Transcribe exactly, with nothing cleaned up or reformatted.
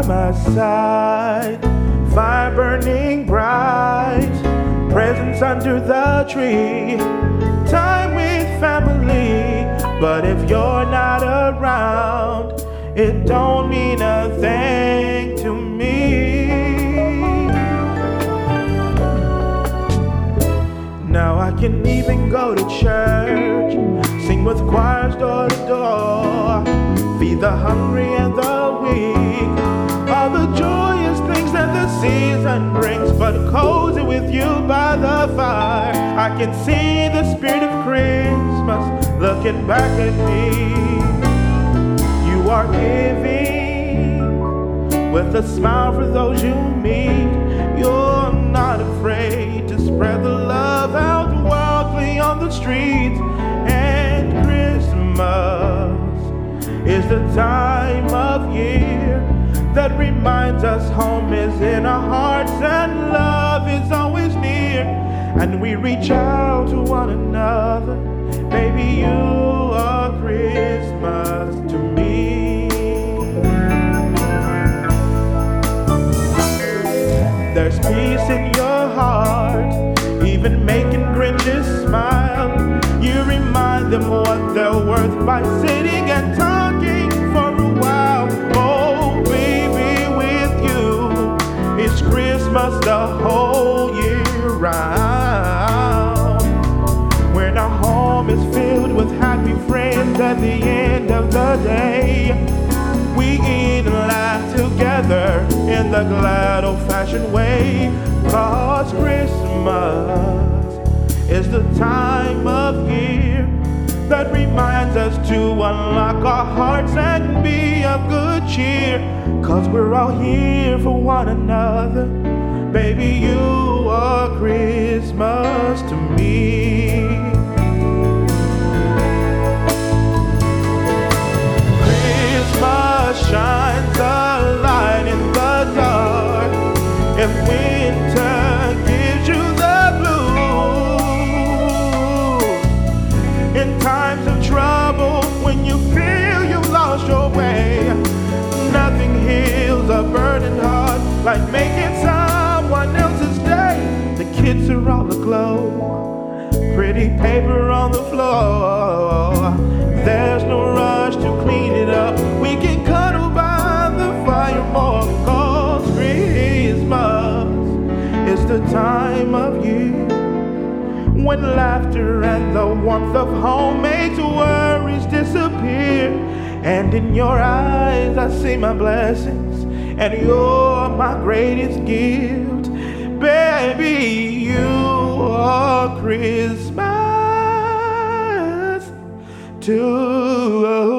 my side, fire burning bright, presents under the tree, time with family. But if you're not around, it don't mean a thing to me. Now I can even go to church, sing with choirs door to door, feed the hungry and the weak, all the joyous things that the season brings. But cozy with you by the fire, I can see the spirit of Christmas looking back at me. You are giving with a smile for those you meet. You're not afraid to spread the love out wildly on the streets. And Christmas is the time of year that reminds us home is in our hearts and love is always near. And we reach out to one another. Baby, you are Christmas to me. There's peace in your heart, even making Grinches smile. You remind them what they're worth by sitting and talking for a while. Oh, baby, with you, it's Christmas the whole year round. When our home is filled with happy friends at the end of the day, we eat and laugh together in the glad old-fashioned way. 'Cause Christmas is the time of year that reminds us to unlock our hearts and be of good cheer. 'Cause we're all here for one another. Baby, you are Christmas to me. Christmas shines a light in the dark. If winter gives you the blues, in times of trouble, when you feel you've lost your way, nothing heals a burdened heart like making someone else's day. The kids are all aglow, pretty paper on the floor. There's no rush to clean it up. We can cuddle by the fire more. 'Cause Christmas is the time of year when laughter and the warmth of home makes worries disappear. And in your eyes I see my blessings, and you're my greatest gift. Baby, you are Christmas to